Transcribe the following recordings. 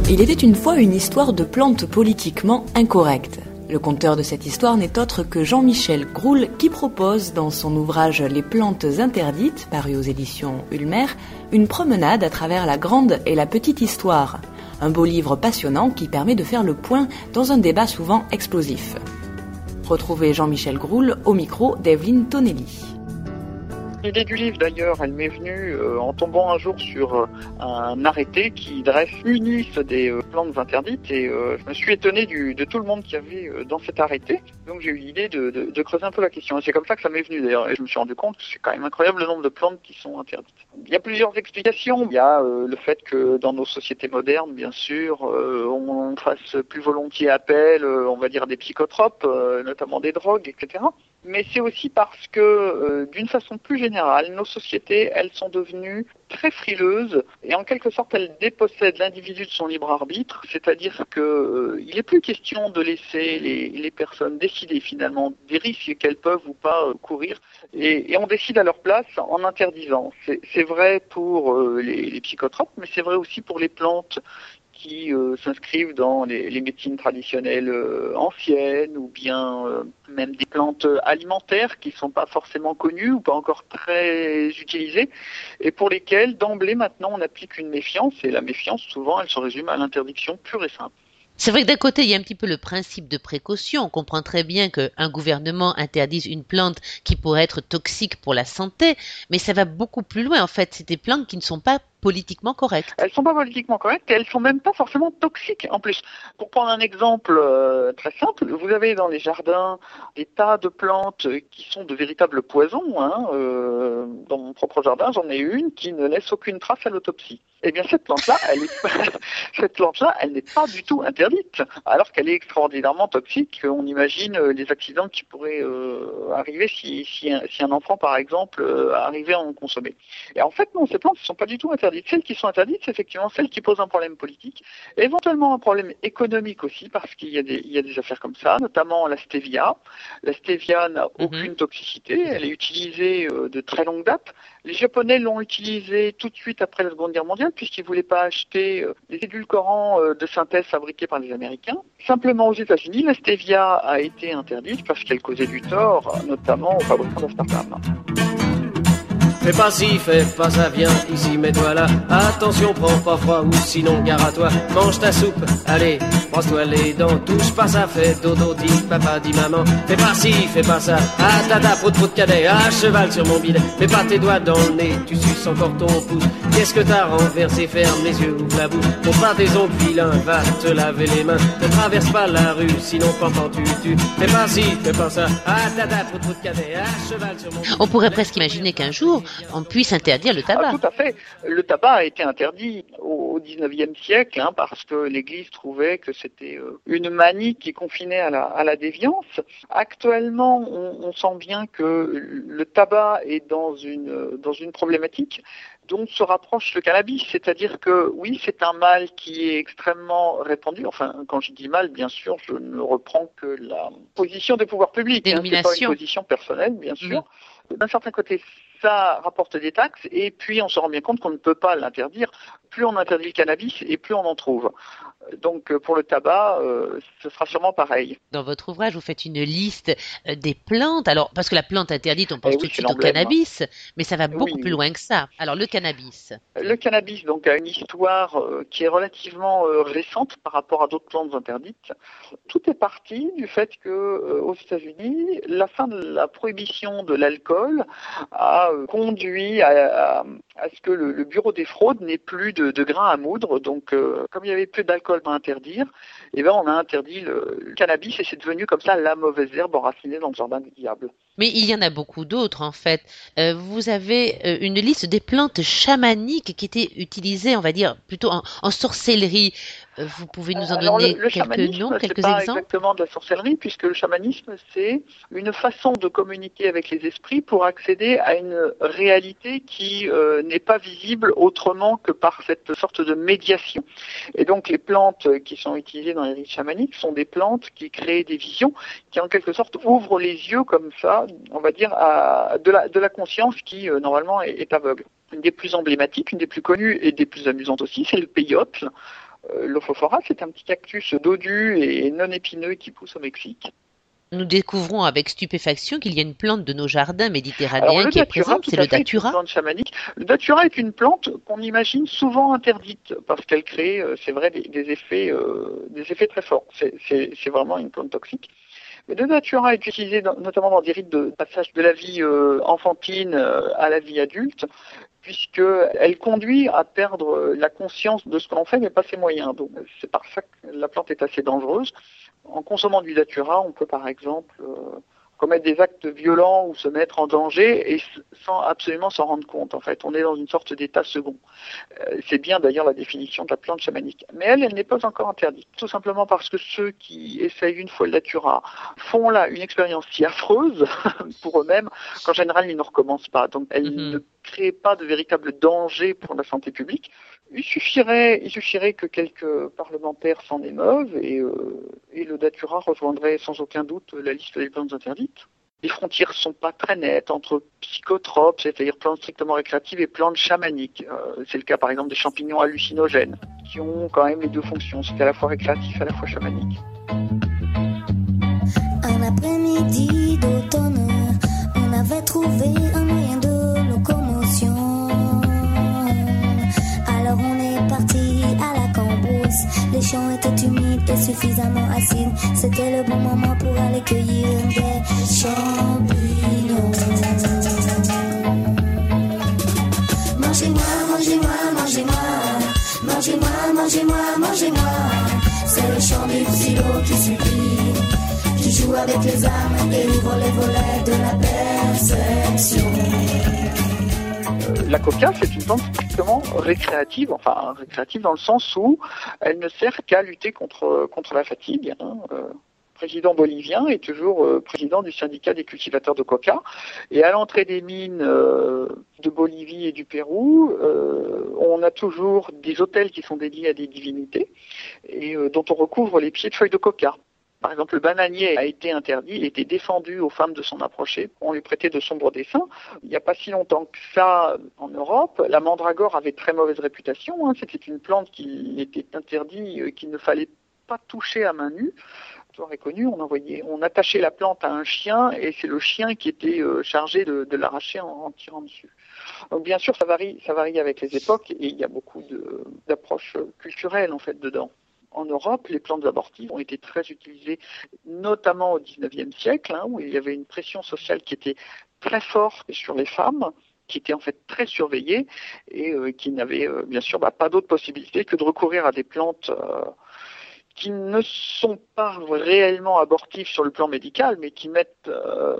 Il était une fois une histoire de plantes politiquement incorrectes. Le conteur de cette histoire n'est autre que Jean-Michel Groul qui propose dans son ouvrage Les plantes interdites, paru aux éditions Ulmer, une promenade à travers la grande et la petite histoire. Un beau livre passionnant qui permet de faire le point dans un débat souvent explosif. Retrouvez Jean-Michel Groul au micro d'Evelyne Tonelli. L'idée du livre, d'ailleurs, elle m'est venue en tombant un jour sur un arrêté qui dresse une liste des plantes interdites et je me suis étonné de tout le monde qu'il y avait dans cet arrêté. Donc j'ai eu l'idée de creuser un peu la question. Et c'est comme ça que ça m'est venu, d'ailleurs. Et je me suis rendu compte que c'est quand même incroyable le nombre de plantes qui sont interdites. Il y a plusieurs explications. Il y a le fait que dans nos sociétés modernes, bien sûr, on fasse plus volontiers appel, on va dire, à des psychotropes, notamment des drogues, etc. Mais c'est aussi parce que, d'une façon plus générale, nos sociétés, elles sont devenues très frileuses et en quelque sorte, elles dépossèdent l'individu de son libre arbitre, c'est-à-dire que il n'est plus question de laisser les personnes décider finalement des risques qu'elles peuvent ou pas courir et on décide à leur place en interdisant. C'est vrai pour les psychotropes, mais c'est vrai aussi pour les plantes qui s'inscrivent dans les médecines traditionnelles anciennes ou bien même des plantes alimentaires qui ne sont pas forcément connues ou pas encore très utilisées et pour lesquelles d'emblée maintenant on applique une méfiance et la méfiance souvent elle se résume à l'interdiction pure et simple. C'est vrai que d'un côté, il y a un petit peu le principe de précaution. On comprend très bien qu'un gouvernement interdise une plante qui pourrait être toxique pour la santé, mais ça va beaucoup plus loin. En fait, c'est des plantes qui ne sont pas politiquement correctes. Elles sont pas politiquement correctes et elles sont même pas forcément toxiques en plus. Pour prendre un exemple très simple, vous avez dans les jardins des tas de plantes qui sont de véritables poisons. Dans mon propre jardin, j'en ai une qui ne laisse aucune trace à l'autopsie. Eh bien, cette plante-là, elle n'est pas du tout interdite, alors qu'elle est extraordinairement toxique. On imagine les accidents qui pourraient arriver si un enfant, par exemple, arrivait à en consommer. Et en fait, non, ces plantes ne sont pas du tout interdites. Celles qui sont interdites, c'est effectivement celles qui posent un problème politique, éventuellement un problème économique aussi, parce qu'il y a des affaires comme ça, notamment la stevia. La stevia n'a aucune toxicité, elle est utilisée de très longue date. Les Japonais l'ont utilisée tout de suite après la Seconde Guerre mondiale, puisqu'ils ne voulaient pas acheter des édulcorants de synthèse fabriqués par les Américains. Simplement aux États-Unis, la stevia a été interdite parce qu'elle causait du tort, notamment aux fabricants d'aspartame. Fais pas ci, fais pas ça, viens ici, mets-toi là. Attention, prends pas froid ou sinon gare à toi. Mange ta soupe, allez, brosse-toi les dents. Touche pas ça, fais dodo, dis papa, dis maman. Fais pas ci, fais pas ça. Ah tata, prout cadet, à cheval sur mon bidet. Mets pas tes doigts dans le nez, tu suces encore ton pouce. Qu'est-ce que t'as renversé? Ferme les yeux, ouvre la bouche. Montre pas tes ongles vilains, va te laver les mains. Ne traverse pas la rue, sinon pendant tu. Fais pas ci, fais pas ça. Ah tata, prout cadet, à cheval sur mon bidet. On pourrait presque imaginer qu'un jour, on puisse interdire le tabac. Ah, tout à fait. Le tabac a été interdit au XIXe siècle parce que l'Église trouvait que c'était une manie qui confinait à la déviance. Actuellement, on sent bien que le tabac est dans une problématique dont se rapproche le cannabis, c'est-à-dire que oui, c'est un mal qui est extrêmement répandu. Enfin, quand je dis mal, bien sûr, je ne reprends que la position des pouvoirs publics. C'est pas une position personnelle, bien sûr. D'un certain côté, ça rapporte des taxes et puis on se rend bien compte qu'on ne peut pas l'interdire. Plus on interdit le cannabis et plus on en trouve. Donc pour le tabac, ce sera sûrement pareil. Dans votre ouvrage, vous faites une liste des plantes. Alors, parce que la plante interdite, on pense tout de suite au cannabis, mais ça va beaucoup plus loin que ça. Alors, le cannabis. Le cannabis, donc, a une histoire qui est relativement récente par rapport à d'autres plantes interdites. Tout est parti du fait que aux États-Unis, la fin de la prohibition de l'alcool a conduit à ce que le bureau des fraudes n'ait plus de grains à moudre. Donc, comme il n'y avait plus d'alcool à interdire, eh ben, on a interdit le cannabis et c'est devenu comme ça la mauvaise herbe enracinée dans le jardin du diable. Mais il y en a beaucoup d'autres en fait. Vous avez une liste des plantes chamaniques qui étaient utilisées, on va dire, plutôt en sorcellerie. Vous pouvez nous en donner quelques noms, quelques exemples? C'est pas exactement de la sorcellerie, puisque le chamanisme, c'est une façon de communiquer avec les esprits pour accéder à une réalité qui n'est pas visible autrement que par cette sorte de médiation. Et donc les plantes qui sont utilisées dans les rites chamaniques sont des plantes qui créent des visions, qui en quelque sorte ouvrent les yeux comme ça, on va dire, de la conscience qui normalement est aveugle. Une des plus emblématiques, une des plus connues et des plus amusantes aussi, c'est le peyote. L'Ophophora, c'est un petit cactus dodu et non épineux qui pousse au Mexique. Nous découvrons avec stupéfaction qu'il y a une plante de nos jardins méditerranéens qui est présente, c'est le datura. Une plante chamanique. Le datura est une plante qu'on imagine souvent interdite parce qu'elle crée, c'est vrai, des effets très forts. C'est vraiment une plante toxique. Mais le datura est utilisé notamment dans des rites de passage de la vie enfantine à la vie adulte, puisqu'elle conduit à perdre la conscience de ce que l'on fait, mais pas ses moyens. Donc c'est par ça que la plante est assez dangereuse. En consommant du datura, on peut par exemple commettre des actes violents ou se mettre en danger et sans absolument s'en rendre compte. En fait, on est dans une sorte d'état second. C'est bien d'ailleurs la définition de la plante chamanique. Mais elle n'est pas encore interdite. Tout simplement parce que ceux qui essayent une fois le datura font là une expérience si affreuse pour eux-mêmes qu'en général ils ne recommencent pas. Donc elle ne crée pas de véritable danger pour la santé publique. Il suffirait que quelques parlementaires s'en émeuvent et le datura rejoindrait sans aucun doute la liste des plantes interdites. Les frontières sont pas très nettes entre psychotropes, c'est-à-dire plantes strictement récréatives, et plantes chamaniques. C'est le cas par exemple des champignons hallucinogènes, qui ont quand même les deux fonctions, c'est à la fois récréatif et à la fois chamanique. Un après-midi d'automne, on avait trouvé un moyen de locomotion. Alors on est parti à la cambrousse. Les champs étaient humides et suffisamment acides. C'était le bon moment pour aller cueillir des champignons. Mangez-moi, mangez-moi, mangez-moi. Mangez-moi, mangez-moi, mangez-moi. C'est le chant du silo qui suffit, qui joue avec les âmes et ouvre les volets de la perception. La coca, c'est une plante strictement récréative, enfin récréative dans le sens où elle ne sert qu'à lutter contre la fatigue. Président bolivien est toujours président du syndicat des cultivateurs de coca. Et à l'entrée des mines de Bolivie et du Pérou, on a toujours des hôtels qui sont dédiés à des divinités et dont on recouvre les pieds de feuilles de coca. Par exemple, le bananier a été interdit, il était défendu aux femmes de s'en approcher. On lui prêtait de sombres dessins. Il n'y a pas si longtemps que ça, en Europe, la mandragore avait très mauvaise réputation. C'était une plante qui était interdite, qu'il ne fallait pas toucher à main nue. L'histoire est connue, on attachait la plante à un chien et c'est le chien qui était chargé de l'arracher en tirant dessus. Donc bien sûr, ça varie avec les époques et il y a beaucoup d'approches culturelles en fait dedans. En Europe, les plantes abortives ont été très utilisées, notamment au XIXe siècle, où il y avait une pression sociale qui était très forte sur les femmes, qui étaient en fait très surveillées et qui n'avaient bien sûr pas d'autre possibilité que de recourir à des plantes qui ne sont pas réellement abortives sur le plan médical, mais qui mettent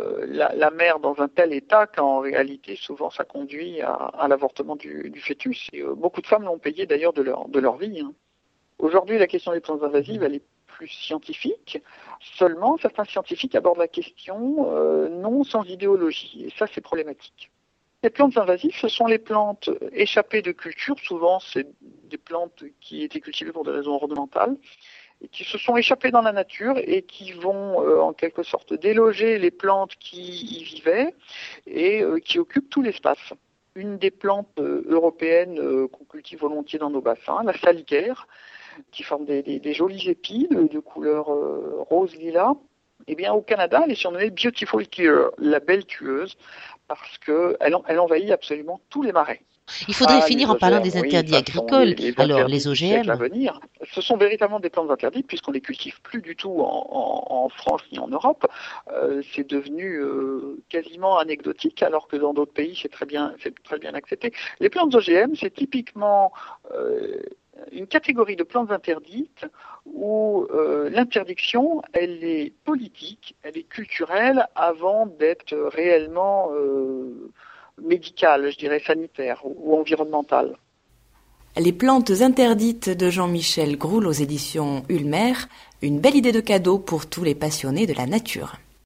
la mère dans un tel état qu'en réalité, souvent, ça conduit à l'avortement du fœtus. Et beaucoup de femmes l'ont payé d'ailleurs de leur vie. Aujourd'hui, la question des plantes invasives, elle est plus scientifique. Seulement, certains scientifiques abordent la question non sans idéologie. Et ça, c'est problématique. Les plantes invasives, ce sont les plantes échappées de culture. Souvent, c'est des plantes qui étaient cultivées pour des raisons ornementales et qui se sont échappées dans la nature et qui vont en quelque sorte déloger les plantes qui y vivaient et qui occupent tout l'espace. Une des plantes européennes qu'on cultive volontiers dans nos bassins, la salicaire, qui forme des jolis épis de couleur rose-lilas. Eh bien, au Canada, elle est surnommée Beautiful Killer, la belle tueuse, parce qu'elle envahit absolument tous les marais. Il faudrait finir en parlant des interdits agricoles, alors les OGM. À venir. Ce sont véritablement des plantes interdites puisqu'on les cultive plus du tout en France ni en Europe. C'est devenu quasiment anecdotique alors que dans d'autres pays c'est très bien accepté. Les plantes OGM, c'est typiquement une catégorie de plantes interdites où l'interdiction, elle est politique, elle est culturelle avant d'être réellement médicale, je dirais sanitaire ou environnementale. Les plantes interdites de Jean-Michel Groul aux éditions Ulmer, une belle idée de cadeau pour tous les passionnés de la nature.